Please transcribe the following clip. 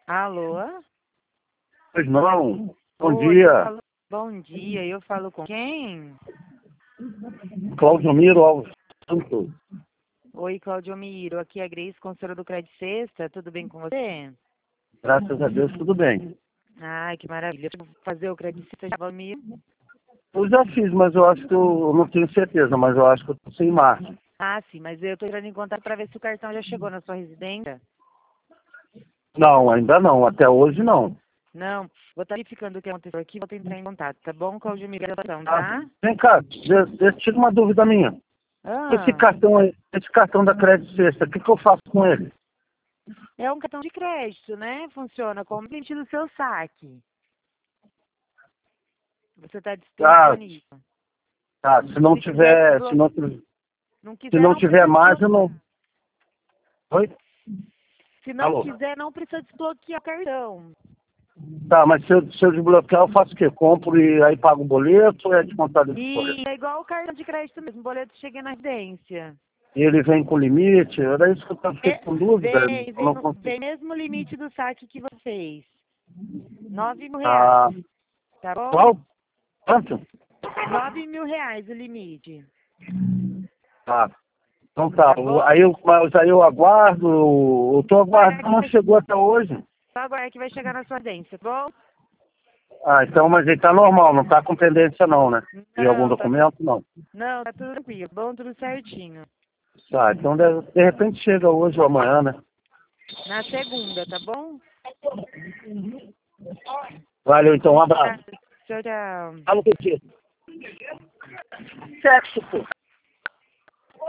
Alô? Pois não. Bom Oi, dia. bom dia, eu falo com quem? Cláudio Miro Alves Santos. Oi, Claudio Miro, aqui é a Grace, consultora do Crédito Sexta, tudo bem com você? Graças a Deus, tudo bem. Ai, que maravilha. Vou fazer o Crédito Sexta, Claudio Miro? Eu já fiz, mas eu acho que eu não tenho certeza, mas eu acho que eu estou sem margem. Ah, sim, mas eu tô entrando em contato para ver se o cartão já chegou na sua residência. Não, ainda não. Até hoje não. Não, vou estar verificando o que aconteceu aqui, vou entrar em contato, tá bom, Claudio Miro? Ah, Tá? vem cá, tira uma dúvida minha. Esse Ah, cartão aí, esse cartão da Crédito Sexta, o que eu faço com ele? é um cartão de crédito, né? Funciona como limite do seu saque. Você está Ah, disponível. tá. Se não Se quiser tiver, desbloquear, não se quiser, não não tiver precisa mais, eu desbloquear. não. Oi? Se não Alô? quiser, não precisa desbloquear o cartão. Tá, mas se eu desbloquear, eu faço o quê? Compro e aí pago o boleto ou é descontado do boleto? E é igual o cartão de crédito mesmo, o boleto chega na residência. E ele vem com limite? Era isso que eu fiquei com dúvida. Vem, Eu não vem consigo. mesmo o limite do saque que você fez. R$ 9.000, Ah, tá bom? qual? Quanto? R$ 9.000 o limite, Ah, então tá. tá bom? Mas aí eu aguardo. Eu tô Aguardar aguardando, que não vai, chegou até hoje. só aguardar que vai chegar na sua residência, tá bom? Ah, então, mas ele tá normal, não tá com pendência não, né? De algum Não, documento, não. não, tá tudo tranquilo, bom, tudo certinho. Tá, então de repente chega hoje ou amanhã, né? Na segunda, tá bom? Valeu, então, um abraço. Tchau, tchau. Fala o que? Sexo, pô.